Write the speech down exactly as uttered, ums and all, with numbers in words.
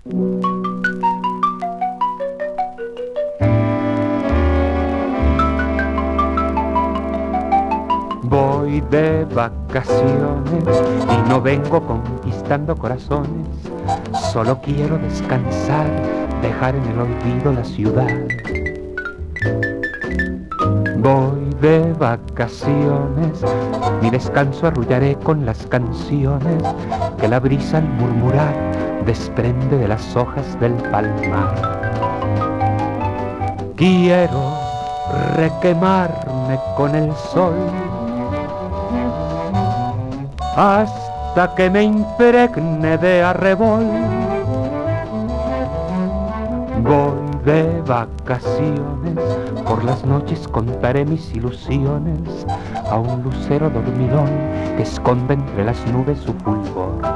Voy de vacaciones y no vengo conquistando corazones, solo quiero descansar, dejar en el olvido la ciudad. Voy de vacaciones, mi descanso arrullaré con las canciones que la brisa al murmurar desprende de las hojas del palmar. Quiero requemarme con el sol hasta que me impregne de arrebol. Voy de vacaciones, por las noches contaré mis ilusiones a un lucero dormilón que esconde entre las nubes su fulgor.